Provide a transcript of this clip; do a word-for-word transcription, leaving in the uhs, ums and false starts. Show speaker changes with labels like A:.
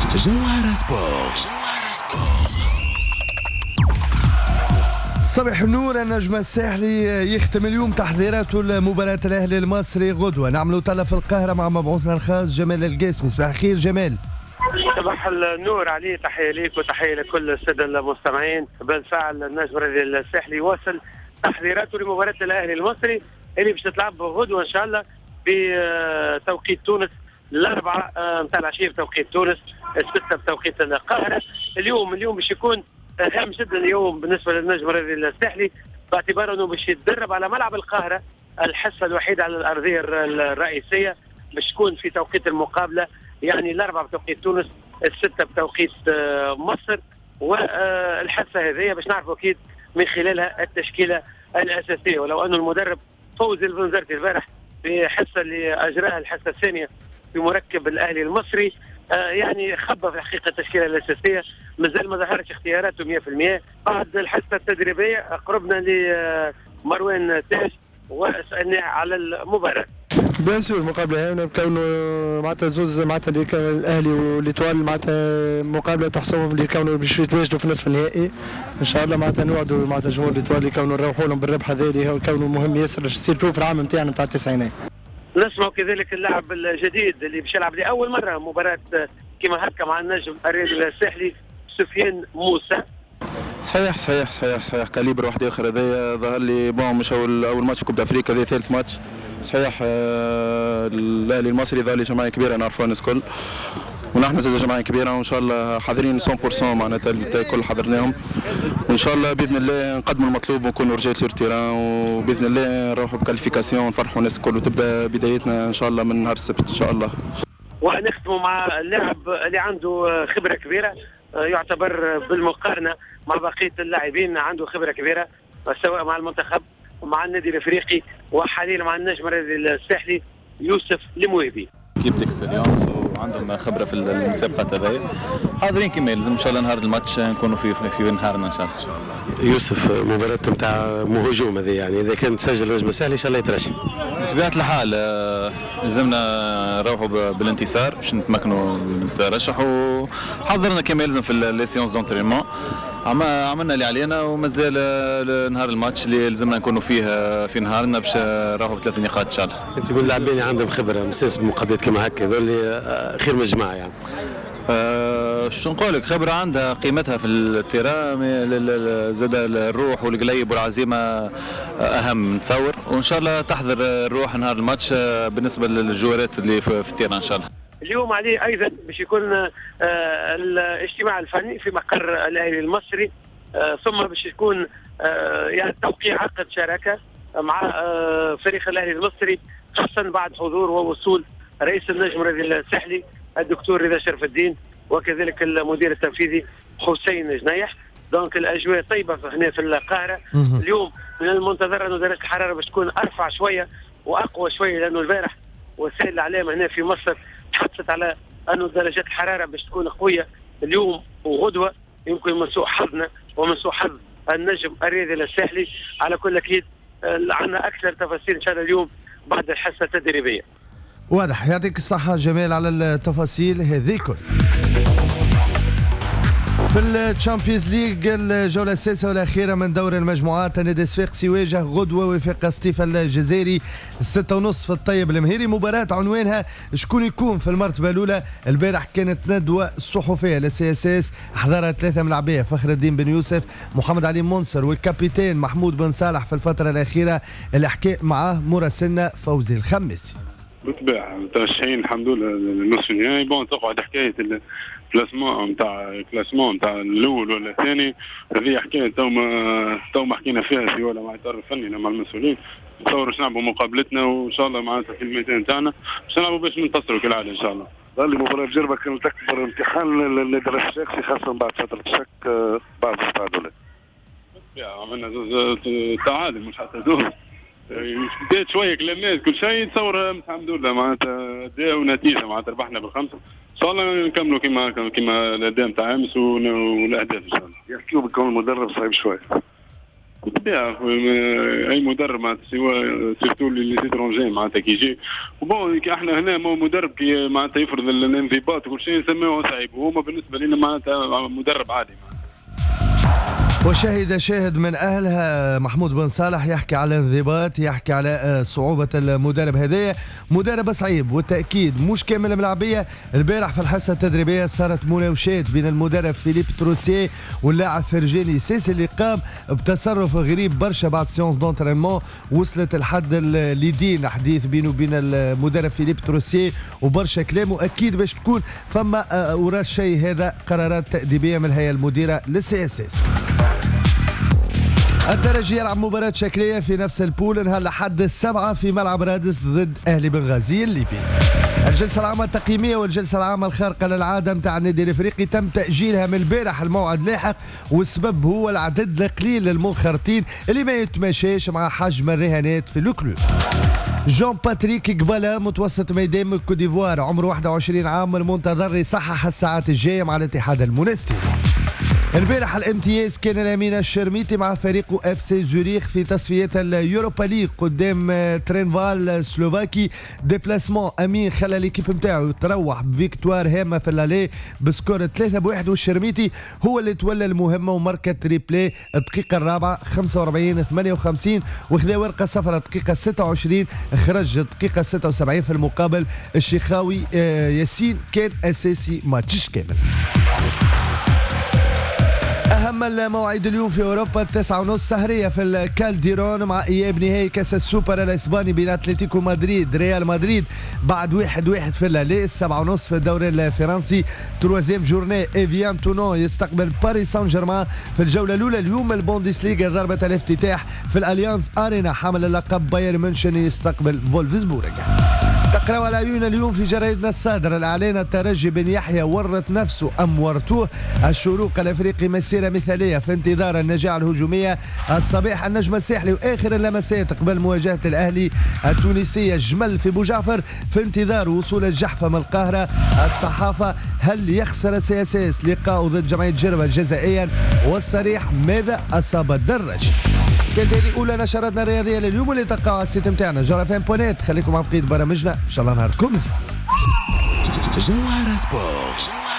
A: جوهرة سبورت.
B: صباح النور. النجم الساحلي يختم اليوم تحضيراته لمباراة الأهلي المصري غدوة. نعملوا طلة في القاهرة مع مبعوثنا الخاص جمال القاسمي. صباح الخير جمال.
C: صباح النور علي، تحية ليك وتحية لكل السادة المستمعين. بالفعل النجم الساحلي واصل تحضيراته لمباراة الأهلي المصري اللي باش تلعب غدوة إن شاء الله بتوقيت تونس الأربعة متاع العشية بتوقيت تونس، الستة بتوقيت القاهرة. اليوم اليوم باش يكون هام جدا اليوم بالنسبة للنجم الساحلي، باعتبار انه باش يتدرب على ملعب القاهرة، الحصة الوحيدة على الأرضية الرئيسية، باش تكون في توقيت المقابلة، يعني الأربعة بتوقيت تونس، الستة بتوقيت مصر. والحصة هذه باش نعرفوا أكيد من خلالها التشكيلة الأساسية. ولو أن المدرب فوزي البنزرتي البارح في حصة اللي أجراها الحصة الثانية في مركب الأهلي المصري آه يعني خبى في الحقيقة التشكيلة الأساسية، مازال ما ظهرش اختياراته مئة في المئة. بعد الحصة التدريبية قربنا لمروان تاج وسألناه على المباراة.
D: بيان سور المقابله هنا بكونه معناتها زوز معناتها اللي كان الاهلي والإيطوال معناتها مقابله تحسبهم اللي كانوا باش يتواجدوا في النصف النهائي ان شاء الله. معناتها نوعدوا معناتها جمهور الإيطوال اللي كانوا نروحوا لهم بالربح هذا اللي هو كونه مهم ياسر سيرتو في العام نتاعنا نتاع التسعينات.
C: نسمعوا كذلك اللاعب الجديد اللي باش يلعب لاول مره مباراه كما هكا مع النجم الرياضي الساحلي، سفيان موسى.
E: صحيح صحيح صحيح صحيح كاليبر واحد اخر. هذايا ظهر لي بون مش اول اول ماتش في كوب افريقيا، هذا ثالث ماتش صحيح. آه الاهلي المصري ظهر لي جماعه كبيره نعرفوها الناس الكل، ونحن زاد جماعه كبيره وان شاء الله حاضرين مية بالمية معناتها الكل حضرناهم، وان شاء الله باذن الله نقدموا المطلوب ونكونوا رجال سور تيران، وباذن الله نروحوا بكاليفيكاسيون ونفرحوا الناس الكل، وتبدا بدايتنا ان شاء الله من نهار السبت ان شاء الله.
C: ونختموا مع اللاعب اللي عنده خبره كبيره، يعتبر بالمقارنه مع بقيه اللاعبين عنده خبره كبيره، سواء مع المنتخب ومع النادي الافريقي وحاليا مع النجم الساحلي يوسف الموهبي.
F: كيف اكسبيريونس وعندهم خبره في المسابقات هذيا، حاضرين كما يلزم ان شاء الله. نهار الماتش نكونوا في في نهارنا ان شاء الله.
G: يوسف مباراة نتاع مهجوم هذه، يعني اذا كان تسجل نجم الساحلي ان شاء الله يترشح.
F: بطبيعه الحال لازمنا نروحوا بالانتصار باش نتمكنوا من الترشح، وحضرنا كما يلزم في لي سيونس دونترينمون، عملنا اللي علينا، ومازال نهار الماتش اللي لازمنا نكونوا فيه في نهارنا باش نروحوا بثلاث نقاط ان شاء الله.
G: انت من اللاعبين عندهم خبره مستانس بمقابلات كما هكا، هذول خير من الجماعه يعني.
F: أه شو نقول لك، خبره عندها قيمتها في التيران، زاد الروح والقليب والعزيمه اهم نتصور، وان شاء الله تحضر الروح نهار الماتش بالنسبه للجوارات اللي في التيران ان شاء الله.
C: اليوم عليه ايضا باش يكون آه الاجتماع الفني في مقر الاهلي المصري، آه ثم باش يكون آه يعني توقيع عقد شراكه مع آه فريق الاهلي المصري، خاصه بعد حضور ووصول رئيس النجم الساحلي الدكتور رضا شرف الدين، وكذلك المدير التنفيذي حسين جنيح. دونك الاجواء طيبه هنا في القاهره. اليوم من المنتظر انه درجه الحراره باش تكون ارفع شويه واقوى شويه، لانه البارح وسائل الاعلام هنا في مصر تحدثت على أن درجات الحرارة باش تكون قوية اليوم وغدوة، يمكن من سوء حظنا ومن سوء حظ النجم الرياضي الساحلي. على كل أكيد عندنا أكثر تفاصيل إن شاء الله اليوم بعد الحصة التدريبية.
B: واضح. يعطيك الصحة جمال على التفاصيل هذه كل. في الشامبيونز ليج الجولة السادسة والأخيرة من دور المجموعات، نادي صفاقسي يواجه غدوة وفاق ستيفا الجزائري الستة ونصف في الطيب المهيري. مباراة عنوانها شكون يكون في المرتبة الأولى. البارح كانت ندوة صحفية للسي اس اس حضرها ثلاثة من اللاعبين، فخر الدين بن يوسف، محمد علي منصر، والكابيتان محمود بن صالح في الفترة الأخيرة اللي حكى معاه مراسلنا فوزي الخميسي.
H: بالطبع مترشحين الحمد لله للنصف النهائي. بون تقعد حكايه الكلاسمون نتاع كلاسمون نتاع الاول ولا الثاني، هذه حكايه تو ما تو ما حكينا فيها في ولا مع الاطار الفني مع المسؤولين. نتصور باش نلعبوا مقابلتنا وان شاء الله معناتها في الميدان تاعنا باش نلعبوا باش ننتصروا كالعاده ان شاء الله.
I: ظل مباراة بجربة كانت أكبر امتحان للدرس الشخصي، خاصة بعد فترة الشك بعد التعادلات.
H: عملنا تعادل مش حتى زوز، بديت شويه كلامات كل شيء، تصور الحمد لله معناتها اداء ونتيجه، معناتها ربحنا بالخمسه ان شاء الله نكملوا كما كما الاداء نتاع امس والاهداف ان شاء الله.
I: يحكيوا بكون المدرب صعيب شويه.
H: بالطبيعه اي مدرب معناتها سواء سيرتو اللي سيترونجي معناتها كي يجي وبون احنا هنا مدرب كي معناتها يفرض الانضباط وكل شيء نسميه صعيب وهما بالنسبه لنا معناتها مدرب عادي.
B: وشهد شاهد من أهلها محمود بن صالح يحكي على الانضباط، يحكي على صعوبة المدرب هذايا، مدرب صعيب والتأكيد مش كامل الملاعبية. البارح في الحصة التدريبية صارت مناوشات بين المدرب فيليب تروسيه واللاعب فرجاني سيسي اللي قام بتصرف غريب برشا بعد سيونس دونترينمون وصلت الحد الليدين حديث بينه وبين المدرب فيليب تروسيه وبرشا كلام، وأكيد باش تكون فما وراء الشيء هذا قرارات تأديبية من الهيئة المديرة للسي اس اس. الترجي يلعب مباراة شكلية في نفس البول نهار لحد السبعة في ملعب رادس ضد أهلي بنغازي الليبي. الجلسة العامة التقييمية والجلسة العامة الخارقة للعادة متاع النادي الافريقي تم تأجيلها من البارح، الموعد لاحق والسبب هو العدد القليل للمنخرطين اللي ما يتماشاش مع حجم الرهانات في الكلوب. جون باتريك قبالة متوسط ميدان من كوت ديفوار عمره واحد وعشرين عام المنتظر يصحح الساعات الجاية مع الاتحاد المنستيري. البارح الامتياز كان الامين الشرميتي مع فريقه اف سي زوريخ في تصفيات اليوروبا ليغ قدام ترينفال السلوفاكي. ديبلاسمون امين خلى ليكيب نتاعو تروح بفيكتوار هامه في اللالي بسكور ثلاثة بواحد، والشرميتي هو اللي تولى المهمه وماركة ريبلاي الدقيقه الرابعه خمسة وأربعين ثمانية وخمسين وخذا ورقه صفراء الدقيقه ستة وعشرين، خرج الدقيقه ستة وسبعين في المقابل. الشيخاوي ياسين كان اساسي ماتش كامل. أهم المواعيد اليوم في أوروبا التاسعة ونص سهرية في الكالديرون مع إياب نهائي كأس السوبر الإسباني بين أتلتيكو مدريد ريال مدريد بعد واحد واحد في اللالي. السبعة ونص في الدوري الفرنسي تروازيام جورني إيفيان تونون يستقبل باريس سان جيرمان. في الجولة الأولى اليوم البوندسليغا ضربة الافتتاح في الأليانز أرينا حامل اللقب بايرن ميونخ يستقبل فولفسبورغ. تقرأ على عيون اليوم في جريدنا الصادر الإعلان الترجي بن يحيى ورط نفسه أم ورطوه. الشروق الأفريقي مسيرة مثالية في انتظار النجاعة الهجومية. الصباح النجم الساحلي وآخر اللمسات قبل مواجهة الأهلي. التونسية جمل في بوجعفر في انتظار وصول الجحفة من القاهرة. الصحافة هل يخسر السي اس اس لقاء ضد جمعية جربة جزائيا؟ والصريح ماذا أصاب الدراجي؟ كانت هذه أولى نشراتنا الرياضية لليوم اللي تلقاوها على السيت نتاعنا جوهرة فان بونيت. خليكم مع بقية برامجنا إن شاء الله نهاركم مزيان.
A: جوهرة سبورت.